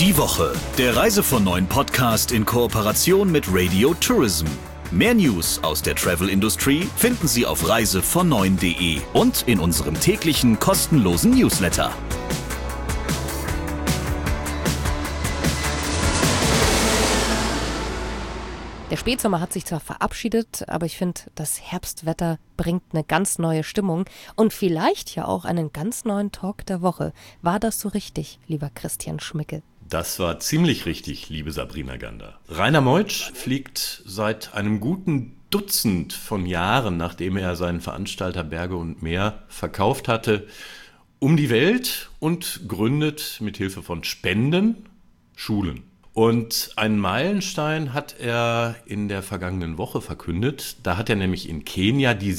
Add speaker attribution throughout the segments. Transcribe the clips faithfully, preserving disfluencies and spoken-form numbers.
Speaker 1: Die Woche, der Reise von neuen Podcast in Kooperation mit Radio Tourism. Mehr News aus der Travel-Industrie finden Sie auf reise von neun punkt de und in unserem täglichen kostenlosen Newsletter.
Speaker 2: Der Spätsommer hat sich zwar verabschiedet, aber ich finde, das Herbstwetter bringt eine ganz neue Stimmung und vielleicht ja auch einen ganz neuen Talk der Woche. War das so richtig, lieber Christian Schmickel?
Speaker 3: Das war ziemlich richtig, liebe Sabrina Gander. Rainer Meutsch fliegt seit einem guten Dutzend von Jahren, nachdem er seinen Veranstalter Berge und Meer verkauft hatte, um die Welt und gründet mit Hilfe von Spenden Schulen. Und einen Meilenstein hat er in der vergangenen Woche verkündet. Da hat er nämlich in Kenia die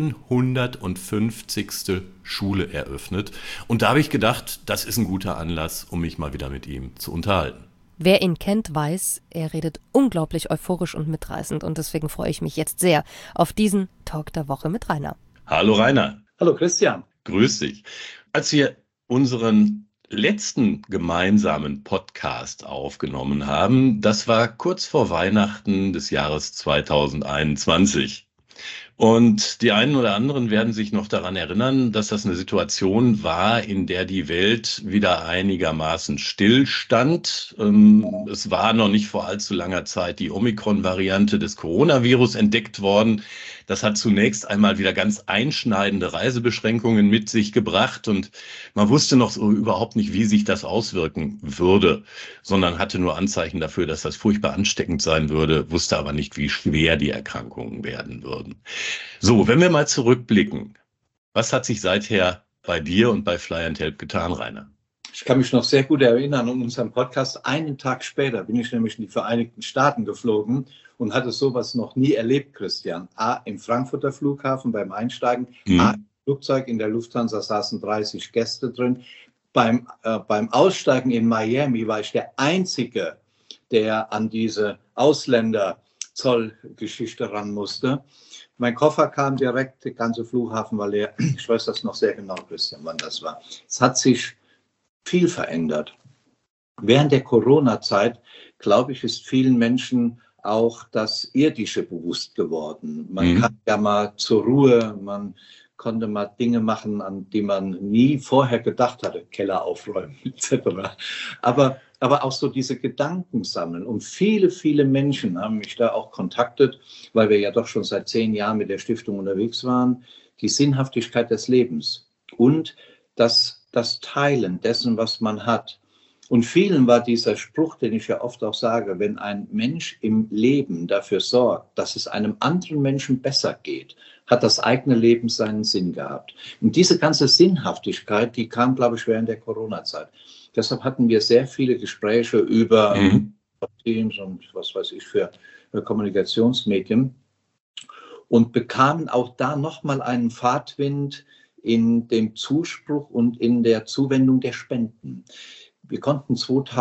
Speaker 3: siebenhundertfünfzigste Schule eröffnet. Und da habe ich gedacht, das ist ein guter Anlass, um mich mal wieder mit ihm zu unterhalten.
Speaker 2: Wer ihn kennt, weiß, er redet unglaublich euphorisch und mitreißend. Und deswegen freue ich mich jetzt sehr auf diesen Talk der Woche mit Rainer.
Speaker 3: Hallo Rainer.
Speaker 4: Hallo Christian.
Speaker 3: Grüß dich. Als wir unseren letzten gemeinsamen Podcast aufgenommen haben, das war kurz vor Weihnachten des Jahres zweitausendeinundzwanzig. Und die einen oder anderen werden sich noch daran erinnern, dass das eine Situation war, in der die Welt wieder einigermaßen stillstand. Es war noch nicht vor allzu langer Zeit die Omikron-Variante des Coronavirus entdeckt worden. Das hat zunächst einmal wieder ganz einschneidende Reisebeschränkungen mit sich gebracht und man wusste noch so überhaupt nicht, wie sich das auswirken würde, sondern hatte nur Anzeichen dafür, dass das furchtbar ansteckend sein würde, wusste aber nicht, wie schwer die Erkrankungen werden würden. So, wenn wir mal zurückblicken, was hat sich seither bei dir und bei Fly and Help getan, Rainer?
Speaker 4: Ich kann mich noch sehr gut erinnern an unseren Podcast. Einen Tag später bin ich nämlich in die Vereinigten Staaten geflogen und hatte sowas noch nie erlebt, Christian. A, im Frankfurter Flughafen beim Einsteigen, mhm. A, im Flugzeug in der Lufthansa saßen dreißig Gäste drin. Beim, äh, beim Aussteigen in Miami war ich der Einzige, der an diese Ausländerzollgeschichte ran musste. Mein Koffer kam direkt, der ganze Flughafen war leer. Ich weiß das noch sehr genau, Christian, wann das war. Es hat sich viel verändert. Während der Corona-Zeit, glaube ich, ist vielen Menschen auch das Irdische bewusst geworden. Man mhm. kann ja mal zur Ruhe, man konnte mal Dinge machen, an die man nie vorher gedacht hatte, Keller aufräumen et cetera. Aber, aber auch so diese Gedanken sammeln. Und viele, viele Menschen haben mich da auch kontaktet, weil wir ja doch schon seit zehn Jahren mit der Stiftung unterwegs waren, die Sinnhaftigkeit des Lebens und das das Teilen dessen, was man hat. Und vielen war dieser Spruch, den ich ja oft auch sage, wenn ein Mensch im Leben dafür sorgt, dass es einem anderen Menschen besser geht, hat das eigene Leben seinen Sinn gehabt. Und diese ganze Sinnhaftigkeit, die kam, glaube ich, während der Corona-Zeit. Deshalb hatten wir sehr viele Gespräche über mhm. Teams und was weiß ich für Kommunikationsmedien und bekamen auch da nochmal einen Fahrtwind in dem Zuspruch und in der Zuwendung der Spenden. Wir konnten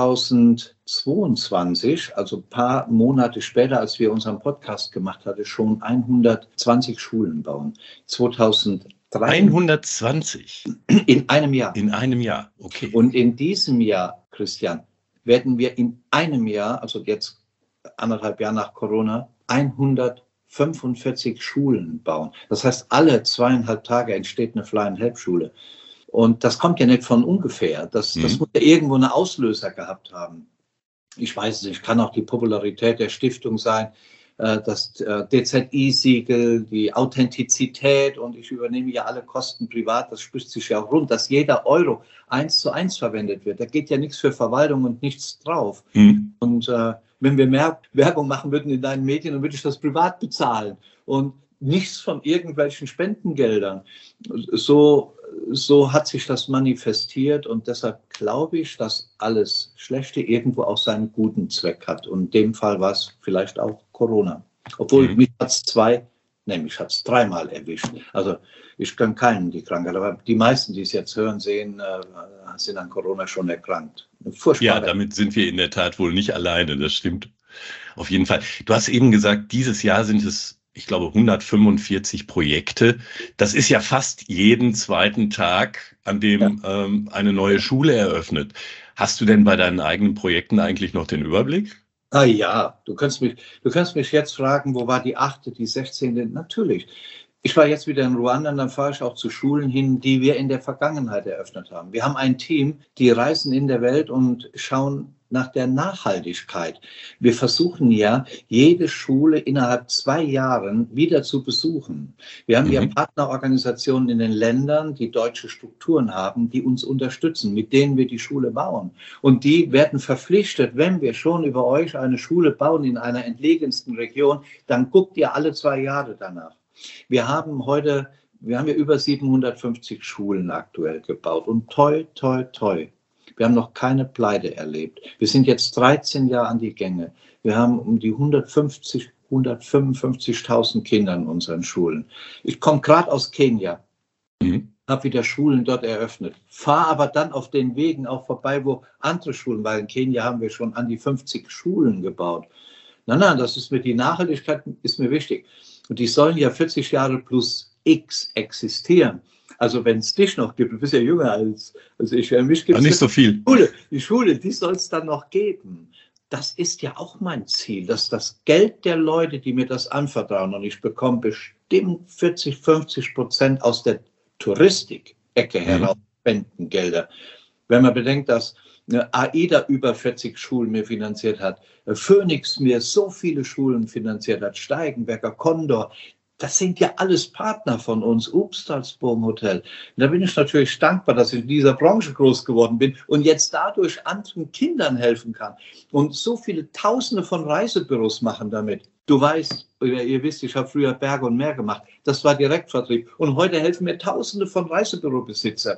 Speaker 4: zweitausendzweiundzwanzig, also ein paar Monate später, als wir unseren Podcast gemacht hatten, schon hundertzwanzig Schulen bauen. zweitausenddrei
Speaker 3: hundertzwanzig?
Speaker 4: In einem Jahr.
Speaker 3: In einem Jahr, okay.
Speaker 4: Und in diesem Jahr, Christian, werden wir in einem Jahr, also jetzt anderthalb Jahre nach Corona, hundertfünfundvierzig Schulen bauen. Das heißt, alle zweieinhalb Tage entsteht eine Fly and Help Schule. Und das kommt ja nicht von ungefähr. Das, mhm. das muss ja irgendwo einen Auslöser gehabt haben. Ich weiß es nicht, kann auch die Popularität der Stiftung sein, das D Z I-Siegel, die Authentizität und ich übernehme ja alle Kosten privat. Das spricht sich ja auch rund, dass jeder Euro eins zu eins verwendet wird. Da geht ja nichts für Verwaltung und nichts drauf. Mhm. Und äh, wenn wir mehr Werbung machen würden in deinen Medien, dann würde ich das privat bezahlen und nichts von irgendwelchen Spendengeldern. So, so hat sich das manifestiert und deshalb glaube ich, dass alles Schlechte irgendwo auch seinen guten Zweck hat. Und in dem Fall war es vielleicht auch Corona. Obwohl mhm. mich hat es zwei, nee, mich hat es dreimal erwischt. Also ich kann keinen die Krankheit, aber die meisten, die es jetzt hören, sehen, äh, sind an Corona schon erkrankt. Furchtbar.
Speaker 3: Ja, damit sind wir in der Tat wohl nicht alleine, das stimmt. Auf jeden Fall. Du hast eben gesagt, dieses Jahr sind es, ich glaube, hundertfünfundvierzig Projekte. Das ist ja fast jeden zweiten Tag, an dem ja. ähm, eine neue Schule eröffnet. Hast du denn bei deinen eigenen Projekten eigentlich noch den Überblick?
Speaker 4: Ah ja, du kannst mich, du kannst mich jetzt fragen, wo war die achte, die sechzehnte? Natürlich. Ich war jetzt wieder in Ruanda, und dann fahre ich auch zu Schulen hin, die wir in der Vergangenheit eröffnet haben. Wir haben ein Team, die reisen in der Welt und schauen nach der Nachhaltigkeit. Wir versuchen ja, jede Schule innerhalb zwei Jahren wieder zu besuchen. Wir haben mhm. ja Partnerorganisationen in den Ländern, die deutsche Strukturen haben, die uns unterstützen, mit denen wir die Schule bauen. Und die werden verpflichtet, wenn wir schon über euch eine Schule bauen in einer entlegensten Region, dann guckt ihr alle zwei Jahre danach. Wir haben heute, wir haben ja über siebenhundertfünfzig Schulen aktuell gebaut und toi, toi, toi. Wir haben noch keine Pleite erlebt. Wir sind jetzt dreizehn Jahre an die Gänge. Wir haben um die hundertfünfzig, hundertfünfundfünfzigtausend Kinder in unseren Schulen. Ich komme gerade aus Kenia, mhm. habe wieder Schulen dort eröffnet, fahre aber dann auf den Wegen auch vorbei, wo andere Schulen, weil in Kenia haben wir schon an die fünfzig Schulen gebaut. Nein, nein, das ist mir, die Nachhaltigkeit ist mir wichtig. Und die sollen ja vierzig Jahre plus X existieren. Also wenn es dich noch gibt, du bist ja jünger als, als ich, mich gibt es
Speaker 3: nicht so viel.
Speaker 4: Die Schule, die Schule, die soll es dann noch geben. Das ist ja auch mein Ziel, dass das Geld der Leute, die mir das anvertrauen, und ich bekomme bestimmt vierzig, fünfzig Prozent aus der Touristik-Ecke heraus, Spendengelder. Wenn man bedenkt, dass AIDA über vierzig Schulen mir finanziert hat, Phoenix mir so viele Schulen finanziert hat, Steigenberger, Condor, das sind ja alles Partner von uns, Upstalsboom Hotel. Und da bin ich natürlich dankbar, dass ich in dieser Branche groß geworden bin und jetzt dadurch anderen Kindern helfen kann. Und so viele Tausende von Reisebüros machen damit. Du weißt, oder ihr wisst, ich habe früher Berge und Meer gemacht. Das war Direktvertrieb. Und heute helfen mir Tausende von Reisebürobesitzern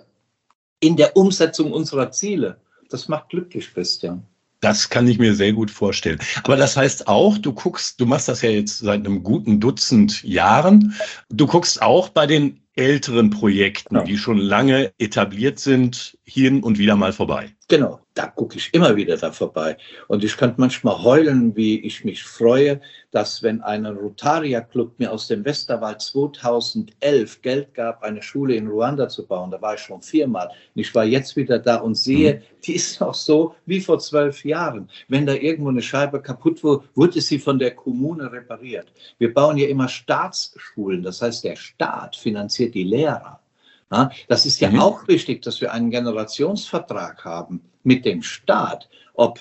Speaker 4: in der Umsetzung unserer Ziele. Das macht glücklich, Christian.
Speaker 3: Das kann ich mir sehr gut vorstellen. Aber das heißt auch, du guckst, du machst das ja jetzt seit einem guten Dutzend Jahren. Du guckst auch bei den älteren Projekten, ja. die schon lange etabliert sind, hin und wieder mal vorbei.
Speaker 4: Genau, da gucke ich immer wieder da vorbei. Und ich kann manchmal heulen, wie ich mich freue, dass wenn ein Rotaria-Club mir aus dem Westerwald zweitausendelf Geld gab, eine Schule in Ruanda zu bauen, da war ich schon viermal. Und ich war jetzt wieder da und sehe, mhm. die ist noch so wie vor zwölf Jahren. Wenn da irgendwo eine Scheibe kaputt wurde, wurde sie von der Kommune repariert. Wir bauen ja immer Staatsschulen, das heißt, der Staat finanziert die Lehrer. Ja, das ist ja mhm. auch wichtig, dass wir einen Generationsvertrag haben mit dem Staat, ob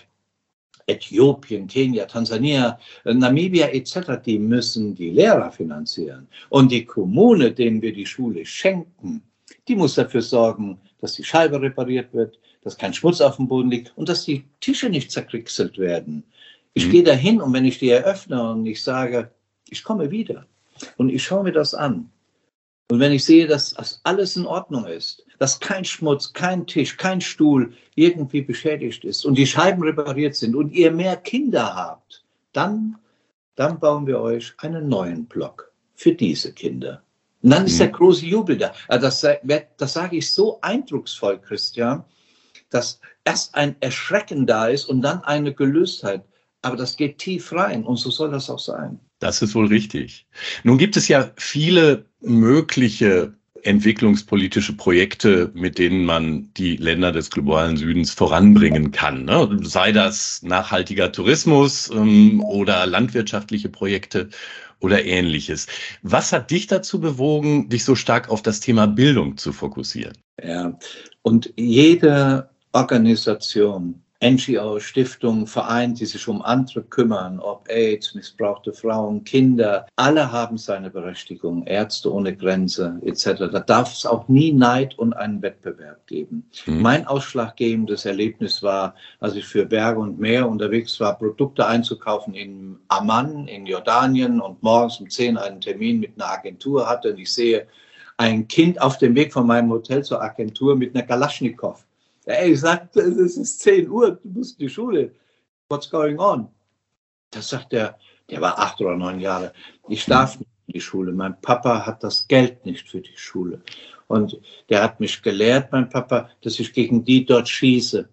Speaker 4: Äthiopien, Kenia, Tansania, Namibia et cetera, die müssen die Lehrer finanzieren. Und die Kommune, denen wir die Schule schenken, die muss dafür sorgen, dass die Scheibe repariert wird, dass kein Schmutz auf dem Boden liegt und dass die Tische nicht zerkriegselt werden. Ich mhm. gehe dahin und wenn ich die eröffne und ich sage, ich komme wieder und ich schaue mir das an. Und wenn ich sehe, dass das alles in Ordnung ist, dass kein Schmutz, kein Tisch, kein Stuhl irgendwie beschädigt ist und die Scheiben repariert sind und ihr mehr Kinder habt, dann, dann bauen wir euch einen neuen Block für diese Kinder. Und dann ist der große Jubel da. Das, das sage ich so eindrucksvoll, Christian, dass erst ein Erschrecken da ist und dann eine Gelöstheit. Aber das geht tief rein und so soll das auch sein.
Speaker 3: Das ist wohl richtig. Nun gibt es ja viele mögliche entwicklungspolitische Projekte, mit denen man die Länder des globalen Südens voranbringen kann. Ne? Sei das nachhaltiger Tourismus ähm, oder landwirtschaftliche Projekte oder Ähnliches. Was hat dich dazu bewogen, dich so stark auf das Thema Bildung zu fokussieren?
Speaker 4: Ja, und jede Organisation, N G O, Stiftungen, Vereine, die sich um andere kümmern, ob AIDS, missbrauchte Frauen, Kinder, alle haben seine Berechtigung, Ärzte ohne Grenze et cetera. Da darf es auch nie Neid und einen Wettbewerb geben. Mhm. Mein ausschlaggebendes Erlebnis war, als ich für Berge und Meer unterwegs war, Produkte einzukaufen in Amman, in Jordanien und morgens um zehn einen Termin mit einer Agentur hatte und ich sehe ein Kind auf dem Weg von meinem Hotel zur Agentur mit einer Kalaschnikow. Ey, ich sagte, es ist zehn Uhr, du musst in die Schule. What's going on? Das sagt der, der war acht oder neun Jahre. Ich darf nicht in die Schule. Mein Papa hat das Geld nicht für die Schule. Und der hat mich gelehrt, mein Papa, dass ich gegen die dort schieße.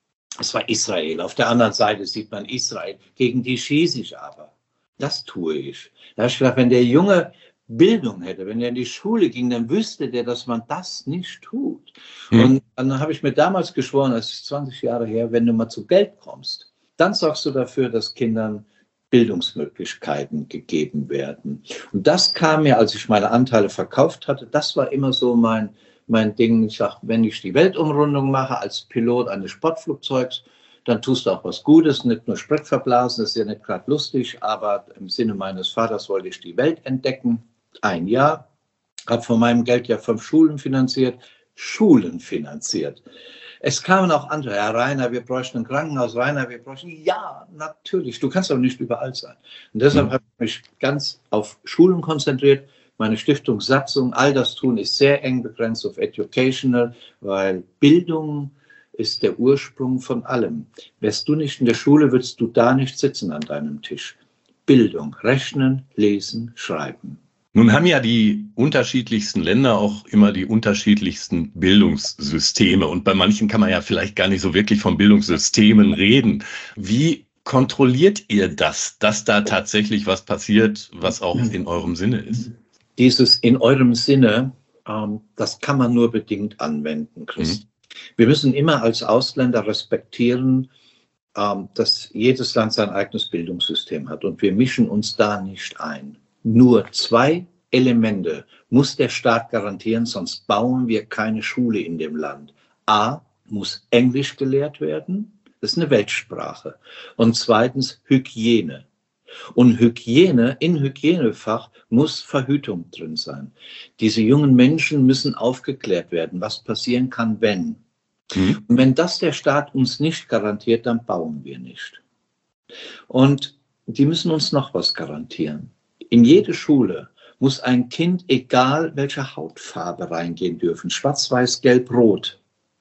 Speaker 4: Es war Israel. Auf der anderen Seite sieht man Israel. Gegen die schieße ich aber. Das tue ich. Da habe ich gedacht, wenn der Junge Bildung hätte, wenn er in die Schule ging, dann wüsste der, dass man das nicht tut.
Speaker 3: Hm.
Speaker 4: Und dann habe ich mir damals geschworen, das ist zwanzig Jahre her, wenn du mal zu Geld kommst, dann sorgst du dafür, dass Kindern Bildungsmöglichkeiten gegeben werden. Und das kam mir, als ich meine Anteile verkauft hatte, das war immer so mein, mein Ding. Ich sage, wenn ich die Weltumrundung mache als Pilot eines Sportflugzeugs, dann tust du auch was Gutes, nicht nur Sprit verblasen, das ist ja nicht gerade lustig, aber im Sinne meines Vaters wollte ich die Welt entdecken. Ein Jahr, habe von meinem Geld ja fünf Schulen finanziert, Schulen finanziert. Es kamen auch andere, Herr Rainer, wir bräuchten ein Krankenhaus, Rainer, wir bräuchten, ja, natürlich, du kannst aber nicht überall sein. Und deshalb habe ich mich ganz auf Schulen konzentriert. Meine Stiftung Satzung, all das tun, ist sehr eng begrenzt auf Educational, weil Bildung ist der Ursprung von allem. Wärst du nicht in der Schule, würdest du da nicht sitzen an deinem Tisch. Bildung, Rechnen, Lesen, Schreiben.
Speaker 3: Nun haben ja die unterschiedlichsten Länder auch immer die unterschiedlichsten Bildungssysteme. Und bei manchen kann man ja vielleicht gar nicht so wirklich von Bildungssystemen reden. Wie kontrolliert ihr das, dass da tatsächlich was passiert, was auch in eurem Sinne ist?
Speaker 4: Dieses in eurem Sinne, ähm, das kann man nur bedingt anwenden, Christ. Mhm. Wir müssen immer als Ausländer respektieren, ähm, dass jedes Land sein eigenes Bildungssystem hat. Und wir mischen uns da nicht ein. Nur zwei Elemente muss der Staat garantieren, sonst bauen wir keine Schule in dem Land. A, muss Englisch gelehrt werden, das ist eine Weltsprache. Und zweitens Hygiene. Und Hygiene, in Hygienefach muss Verhütung drin sein. Diese jungen Menschen müssen aufgeklärt werden, was passieren kann, wenn. Mhm. Und wenn das der Staat uns nicht garantiert, dann bauen wir nicht. Und die müssen uns noch was garantieren. In jede Schule muss ein Kind, egal welcher Hautfarbe, reingehen dürfen. Schwarz, Weiß, Gelb, Rot.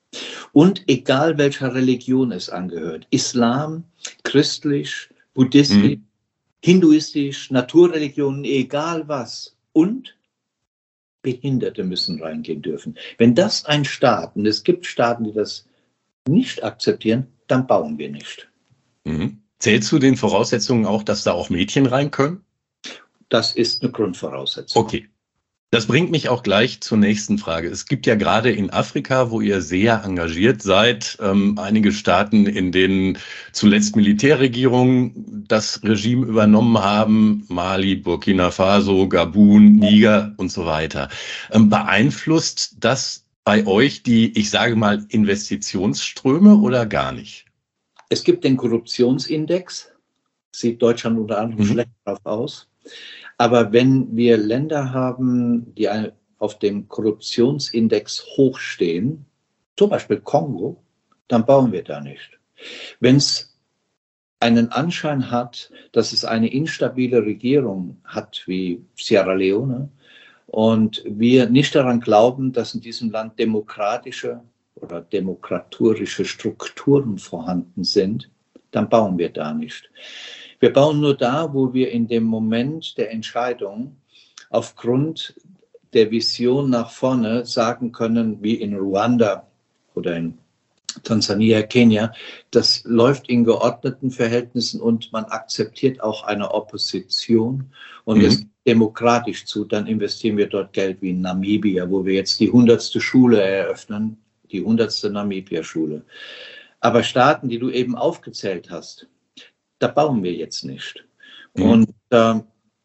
Speaker 4: Und egal welcher Religion es angehört. Islam, christlich, buddhistisch, mhm. hinduistisch, Naturreligionen, egal was. Und Behinderte müssen reingehen dürfen. Wenn das ein Staat, und es gibt Staaten, die das nicht akzeptieren, dann bauen wir nicht.
Speaker 3: Mhm. Zählt zu den Voraussetzungen auch, dass da auch Mädchen rein können?
Speaker 4: Das ist eine Grundvoraussetzung.
Speaker 3: Okay. Das bringt mich auch gleich zur nächsten Frage. Es gibt ja gerade in Afrika, wo ihr sehr engagiert seid, ähm, einige Staaten, in denen zuletzt Militärregierungen das Regime übernommen haben, Mali, Burkina Faso, Gabun, Niger und so weiter. Ähm, beeinflusst das bei euch die, ich sage mal, Investitionsströme oder gar nicht?
Speaker 4: Es gibt den Korruptionsindex, sieht Deutschland unter anderem mhm. schlecht drauf aus. Aber wenn wir Länder haben, die auf dem Korruptionsindex hochstehen, zum Beispiel Kongo, dann bauen wir da nicht. Wenn es einen Anschein hat, dass es eine instabile Regierung hat, wie Sierra Leone, und wir nicht daran glauben, dass in diesem Land demokratische oder demokraturische Strukturen vorhanden sind, dann bauen wir da nicht. Wir bauen nur da, wo wir in dem Moment der Entscheidung aufgrund der Vision nach vorne sagen können, wie in Ruanda oder in Tansania, Kenia, das läuft in geordneten Verhältnissen und man akzeptiert auch eine Opposition und mhm. es demokratisch zu, dann investieren wir dort Geld wie in Namibia, wo wir jetzt die hundertste Schule eröffnen, die hundertste Namibia-Schule. Aber Staaten, die du eben aufgezählt hast, da bauen wir jetzt nicht. Mhm. Und äh,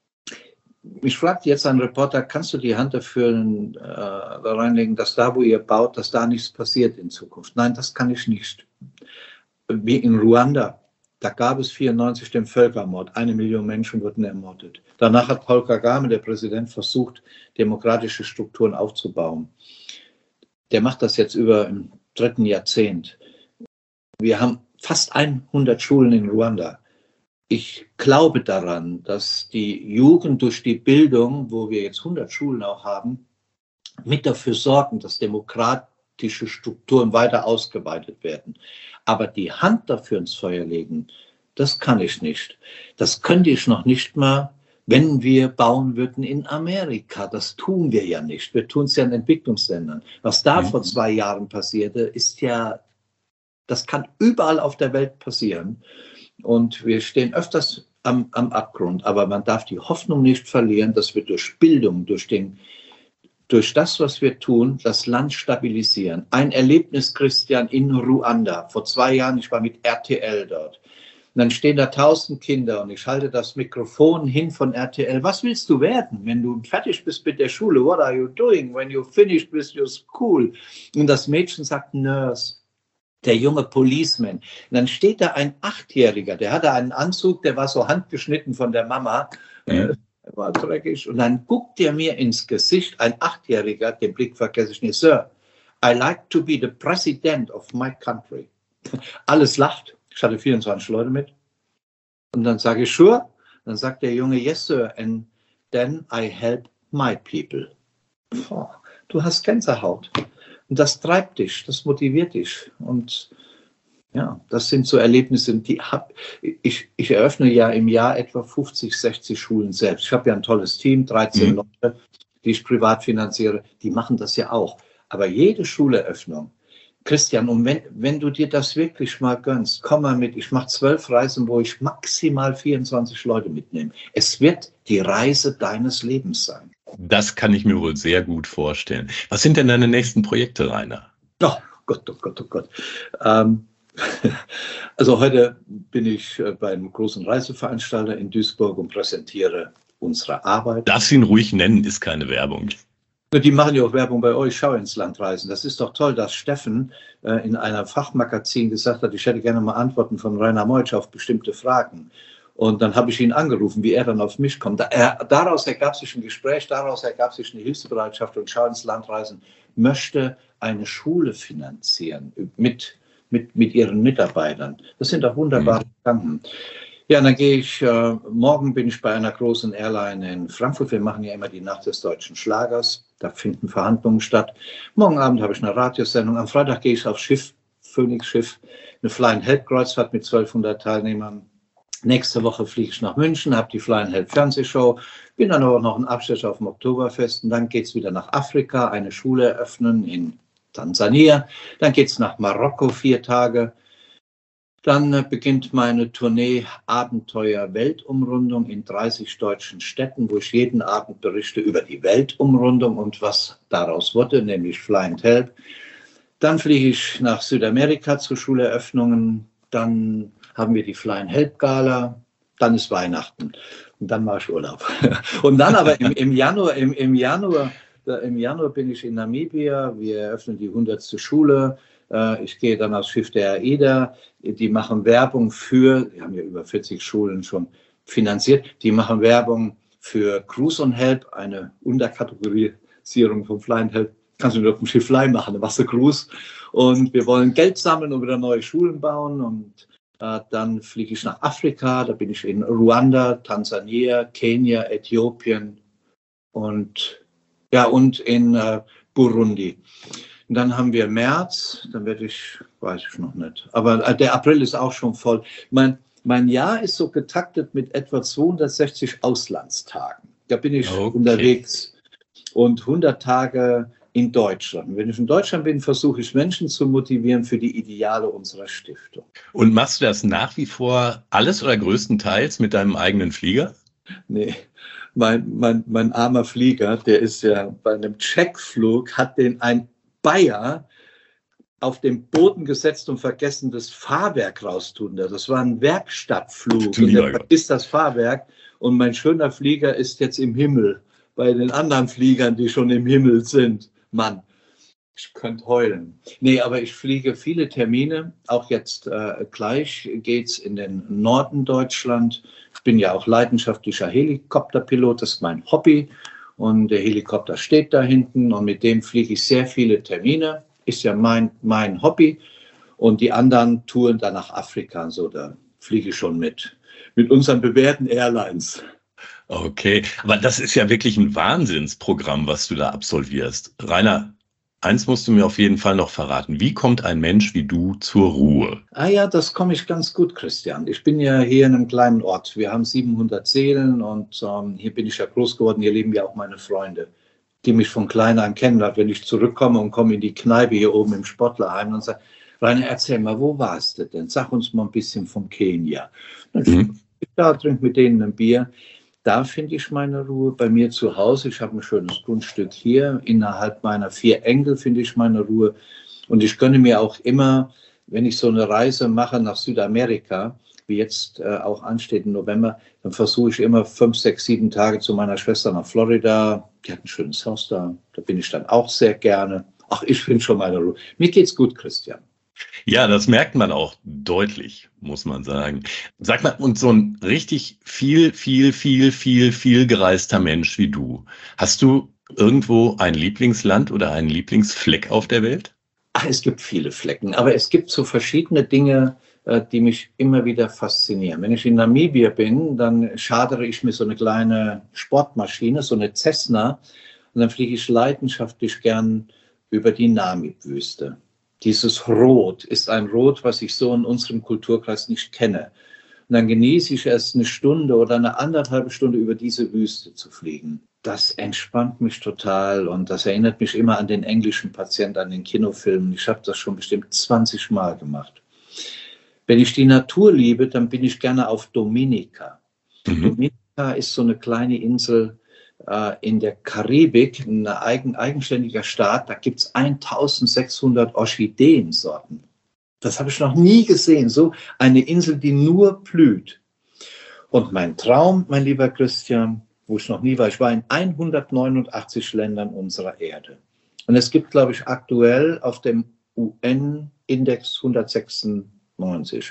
Speaker 4: mich fragt jetzt ein Reporter, kannst du die Hand dafür äh, da reinlegen, dass da, wo ihr baut, dass da nichts passiert in Zukunft? Nein, das kann ich nicht. Wie in Ruanda, da gab es vierundneunzig den Völkermord. Eine Million Menschen wurden ermordet. Danach hat Paul Kagame, der Präsident, versucht, demokratische Strukturen aufzubauen. Der macht das jetzt über im dritten Jahrzehnt. Wir haben fast hundert Schulen in Ruanda. Ich glaube daran, dass die Jugend durch die Bildung, wo wir jetzt hundert Schulen auch haben, mit dafür sorgen, dass demokratische Strukturen weiter ausgeweitet werden. Aber die Hand dafür ins Feuer legen, das kann ich nicht. Das könnte ich noch nicht mal, wenn wir bauen würden in Amerika. Das tun wir ja nicht. Wir tun es ja in Entwicklungsländern. Was da mhm. vor zwei Jahren passierte, ist ja, das kann überall auf der Welt passieren. Und wir stehen öfters am, am Abgrund. Aber man darf die Hoffnung nicht verlieren, dass wir durch Bildung, durch den durch das, was wir tun, das Land stabilisieren. Ein Erlebnis, Christian, in Ruanda. Vor zwei Jahren, ich war mit R T L dort. Und dann stehen da tausend Kinder und ich halte das Mikrofon hin von R T L. Was willst du werden, wenn du fertig bist mit der Schule? What are you doing when you finished with your school? Und das Mädchen sagt Nurse. Der junge Policeman. Und dann steht da ein Achtjähriger, der hatte einen Anzug, der war so handgeschnitten von der Mama. Mhm. Er war dreckig. Und dann guckt er mir ins Gesicht, ein Achtjähriger, den Blick vergesse ich nicht. Sir, I like to be the president of my country. Alles lacht. Ich hatte vierundzwanzig Leute mit. Und dann sage ich, sure? Dann sagt der Junge, yes, sir. And then I help my people. Boah, du hast Gänsehaut. Und das treibt dich, das motiviert dich. Und ja, das sind so Erlebnisse, die hab, ich, ich eröffne ja im Jahr etwa fünfzig, sechzig Schulen selbst. Ich habe ja ein tolles Team, dreizehn mhm. Leute, die ich privat finanziere, die machen das ja auch. Aber jede Schuleröffnung, Christian, und wenn, wenn du dir das wirklich mal gönnst, komm mal mit, ich mache zwölf Reisen, wo ich maximal vierundzwanzig Leute mitnehme. Es wird die Reise deines Lebens sein.
Speaker 3: Das kann ich mir wohl sehr gut vorstellen. Was sind denn deine nächsten Projekte, Rainer?
Speaker 4: Oh Gott, oh Gott, oh Gott. Ähm, Also heute bin ich bei einem großen Reiseveranstalter in Duisburg und präsentiere unsere Arbeit.
Speaker 3: Darfst du ihn ruhig nennen, ist keine Werbung.
Speaker 4: Die machen ja auch Werbung bei euch, Schau ins Land reisen. Das ist doch toll, dass Steffen äh, in einem Fachmagazin gesagt hat, ich hätte gerne mal Antworten von Rainer Meutsch auf bestimmte Fragen. Und dann habe ich ihn angerufen, wie er dann auf mich kommt. Da, er, daraus ergab sich ein Gespräch, daraus ergab sich eine Hilfsbereitschaft und Schau ins Land reisen möchte eine Schule finanzieren mit Mit, mit ihren Mitarbeitern. Das sind auch wunderbare Gedanken. Mhm. Ja, dann gehe ich, äh, morgen bin ich bei einer großen Airline in Frankfurt. Wir machen ja immer die Nacht des deutschen Schlagers. Da finden Verhandlungen statt. Morgen Abend habe ich eine Radiosendung. Am Freitag gehe ich aufs Schiff, Phoenix Schiff, eine Flying Help Kreuzfahrt mit zwölfhundert Teilnehmern. Nächste Woche fliege ich nach München, habe die Flying Help Fernsehshow, bin dann aber noch ein Abstecher auf dem Oktoberfest und dann geht es wieder nach Afrika, eine Schule eröffnen in Tansania, dann geht es nach Marokko vier Tage, dann äh, beginnt meine Tournee Abenteuer Weltumrundung in dreißig deutschen Städten, wo ich jeden Abend berichte über die Weltumrundung und was daraus wurde, nämlich Flying Help. Dann fliege ich nach Südamerika zu Schuleröffnungen, dann haben wir die Flying Help Gala, dann ist Weihnachten und dann mache ich Urlaub. Und dann aber im, im Januar, im, im Januar Im Januar bin ich in Namibia, wir eröffnen die hundertste Schule. Ich gehe dann aufs Schiff der AIDA, die machen Werbung für, die haben ja über vierzig Schulen schon finanziert, die machen Werbung für Cruise on Help, eine Unterkategorisierung von Flying Help. Kannst du nur auf dem Schiff Fly machen, eine Wassercruise. Und wir wollen Geld sammeln und wieder neue Schulen bauen. Und äh, dann fliege ich nach Afrika, da bin ich in Ruanda, Tansania, Kenia, Äthiopien und Ja, und in äh, Burundi. Und dann haben wir März, dann werde ich, weiß ich noch nicht, aber äh, der April ist auch schon voll. Mein, mein Jahr ist so getaktet mit etwa zweihundertsechzig Auslandstagen. Da bin ich okay. unterwegs und hundert Tage in Deutschland. Und wenn ich in Deutschland bin, versuche ich Menschen zu motivieren für die Ideale unserer Stiftung.
Speaker 3: Und machst du das nach wie vor alles oder größtenteils mit deinem eigenen Flieger?
Speaker 4: Nee. Mein, mein, mein armer Flieger, der ist ja bei einem Checkflug, hat den ein Bayer auf den Boden gesetzt und vergessen, das Fahrwerk raustun. Das war ein Werkstattflug. Und der vergisst das Fahrwerk. Und mein schöner Flieger ist jetzt im Himmel, bei den anderen Fliegern, die schon im Himmel sind. Mann, ich könnte heulen. Nee, aber ich fliege viele Termine. Auch jetzt äh, gleich geht's in den Norden Deutschland. Ich bin ja auch leidenschaftlicher Helikopterpilot, das ist mein Hobby. Und der Helikopter steht da hinten und mit dem fliege ich sehr viele Termine. Ist ja mein, mein Hobby. Und die anderen touren dann nach Afrika. So, da fliege ich schon mit. Mit unseren bewährten Airlines.
Speaker 3: Okay, aber das ist ja wirklich ein Wahnsinnsprogramm, was du da absolvierst. Rainer, eins musst du mir auf jeden Fall noch verraten. Wie kommt ein Mensch wie du zur Ruhe?
Speaker 4: Ah ja, das komme ich ganz gut, Christian. Ich bin ja hier in einem kleinen Ort. Wir haben siebenhundert Seelen und ähm, hier bin ich ja groß geworden. Hier leben ja auch meine Freunde, die mich von klein an kennen. Wenn ich zurückkomme und komme in die Kneipe hier oben im Sportlerheim und sage, Rainer, erzähl mal, wo warst du denn? Sag uns mal ein bisschen von Kenia. Dann mhm. ja, trinke mit denen ein Bier. Da finde ich meine Ruhe. Bei mir zu Hause, ich habe ein schönes Grundstück hier, innerhalb meiner vier Enkel finde ich meine Ruhe. Und ich gönne mir auch immer, wenn ich so eine Reise mache nach Südamerika, wie jetzt äh, auch ansteht im November, dann versuche ich immer fünf, sechs, sieben Tage zu meiner Schwester nach Florida. Die hat ein schönes Haus da. Da bin ich dann auch sehr gerne. Ach, ich finde schon meine Ruhe. Mir geht's gut, Christian.
Speaker 3: Ja, das merkt man auch deutlich, muss man sagen. Sag mal, und so ein richtig viel, viel, viel, viel, viel gereister Mensch wie du, hast du irgendwo ein Lieblingsland oder einen Lieblingsfleck auf der Welt?
Speaker 4: Ach, es gibt viele Flecken, aber es gibt so verschiedene Dinge, die mich immer wieder faszinieren. Wenn ich in Namibia bin, dann schadere ich mir so eine kleine Sportmaschine, so eine Cessna, und dann fliege ich leidenschaftlich gern über die Namib-Wüste. Dieses Rot ist ein Rot, was ich so in unserem Kulturkreis nicht kenne. Und dann genieße ich es eine Stunde oder eine anderthalbe Stunde über diese Wüste zu fliegen. Das entspannt mich total und das erinnert mich immer an den englischen Patienten, an den Kinofilmen. Ich habe das schon bestimmt zwanzig Mal gemacht. Wenn ich die Natur liebe, dann bin ich gerne auf Dominica. Mhm. Dominica ist so eine kleine Insel äh, in der Karibik, ein eigen, eigenständiger Staat. Da gibt es eintausendsechshundert Orchideensorten. Das habe ich noch nie gesehen. So eine Insel, die nur blüht. Und mein Traum, mein lieber Christian, wo ich noch nie war, ich war in hundertneunundachtzig Ländern unserer Erde. Und es gibt, glaube ich, aktuell auf dem U N-Index hundertsechsundneunzig.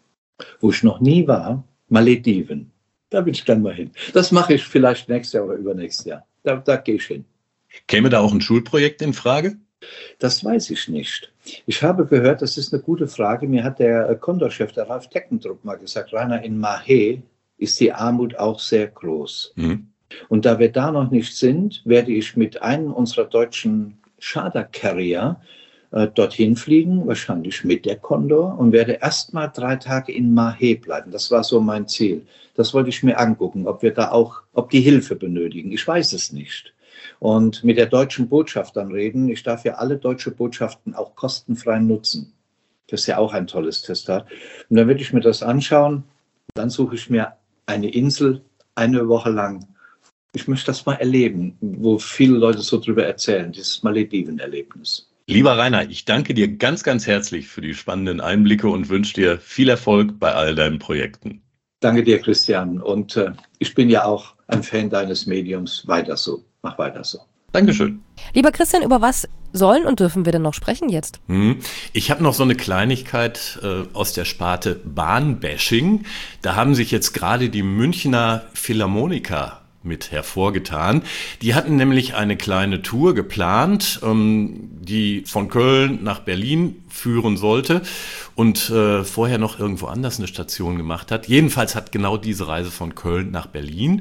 Speaker 4: Wo ich noch nie war, Malediven. Da will ich dann mal hin. Das mache ich vielleicht nächstes Jahr oder übernächstes Jahr. Da, da gehe ich hin.
Speaker 3: Käme da auch ein Schulprojekt in Frage?
Speaker 4: Das weiß ich nicht. Ich habe gehört, das ist eine gute Frage. Mir hat der Condor-Chef, der Ralf Teckendruck, mal gesagt, Rainer, in Mahé ist die Armut auch sehr groß. Mhm. Und da wir da noch nicht sind, werde ich mit einem unserer deutschen Charter-Carrier äh, dorthin fliegen, wahrscheinlich mit der Condor, und werde erst mal drei Tage in Mahé bleiben. Das war so mein Ziel. Das wollte ich mir angucken, ob wir da auch, ob die Hilfe benötigen. Ich weiß es nicht. Und mit der deutschen Botschaft dann reden. Ich darf ja alle deutsche Botschaften auch kostenfrei nutzen. Das ist ja auch ein tolles Testat. Und dann werde ich mir das anschauen. Dann suche ich mir eine Insel eine Woche lang. Ich möchte das mal erleben, wo viele Leute so drüber erzählen, dieses Malediven-Erlebnis.
Speaker 3: Lieber Rainer, ich danke dir ganz, ganz herzlich für die spannenden Einblicke und wünsche dir viel Erfolg bei all deinen Projekten.
Speaker 4: Danke dir, Christian. Und äh, ich bin ja auch ein Fan deines Mediums. Weiter so. Mach weiter so.
Speaker 3: Dankeschön.
Speaker 2: Lieber Christian, über was sollen und dürfen wir denn noch sprechen jetzt?
Speaker 3: Hm. Ich habe noch so eine Kleinigkeit äh, aus der Sparte Bahnbashing. Da haben sich jetzt gerade die Münchner Philharmoniker mit hervorgetan. Die hatten nämlich eine kleine Tour geplant, ähm, die von Köln nach Berlin führen sollte und äh, vorher noch irgendwo anders eine Station gemacht hat. Jedenfalls hat genau diese Reise von Köln nach Berlin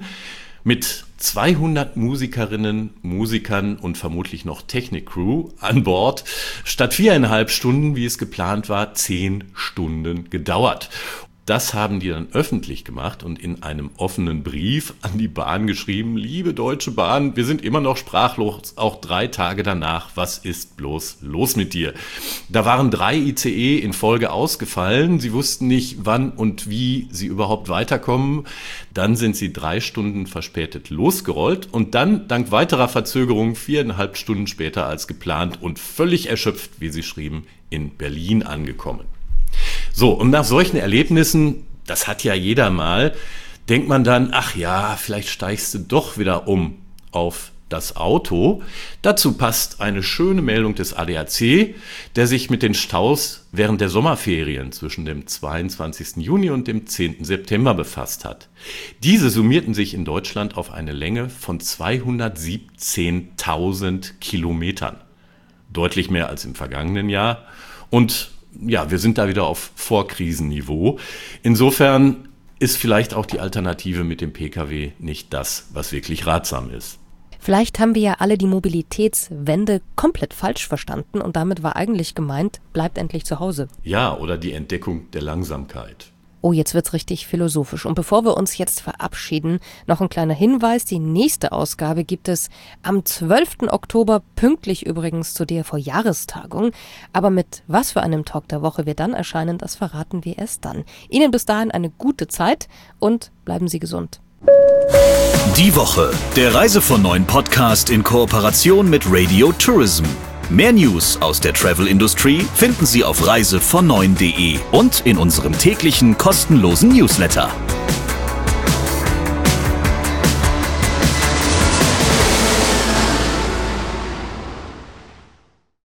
Speaker 3: mit zweihundert Musikerinnen, Musikern und vermutlich noch Technik-Crew an Bord statt viereinhalb Stunden, wie es geplant war, zehn Stunden gedauert. Das haben die dann öffentlich gemacht und in einem offenen Brief an die Bahn geschrieben: Liebe Deutsche Bahn, wir sind immer noch sprachlos, auch drei Tage danach. Was ist bloß los mit dir? Da waren drei I C E in Folge ausgefallen. Sie wussten nicht, wann und wie sie überhaupt weiterkommen. Dann sind sie drei Stunden verspätet losgerollt und dann, dank weiterer Verzögerung, viereinhalb Stunden später als geplant und völlig erschöpft, wie sie schrieben, in Berlin angekommen. So, und nach solchen Erlebnissen, das hat ja jeder mal, denkt man dann, ach ja, vielleicht steigst du doch wieder um auf das Auto. Dazu passt eine schöne Meldung des A D A C, der sich mit den Staus während der Sommerferien zwischen dem zweiundzwanzigsten Juni und dem zehnten September befasst hat. Diese summierten sich in Deutschland auf eine Länge von zweihundertsiebzehntausend Kilometern. Deutlich mehr als im vergangenen Jahr. Und ja, wir sind da wieder auf Vorkrisenniveau. Insofern ist vielleicht auch die Alternative mit dem Pkw nicht das, was wirklich ratsam ist.
Speaker 2: Vielleicht haben wir ja alle die Mobilitätswende komplett falsch verstanden und damit war eigentlich gemeint, bleibt endlich zu Hause.
Speaker 3: Ja, oder die Entdeckung der Langsamkeit.
Speaker 2: Oh, jetzt wird's richtig philosophisch. Und bevor wir uns jetzt verabschieden, noch ein kleiner Hinweis. Die nächste Ausgabe gibt es am zwölften Oktober, pünktlich übrigens zur D R V-Jahrestagung. Aber mit was für einem Talk der Woche wir dann erscheinen, das verraten wir erst dann. Ihnen bis dahin eine gute Zeit und bleiben Sie gesund.
Speaker 1: Die Woche, der Reise von neun Podcast in Kooperation mit Radio Tourism. Mehr News aus der Travel Industry finden Sie auf reise von neun punkt de und in unserem täglichen kostenlosen Newsletter.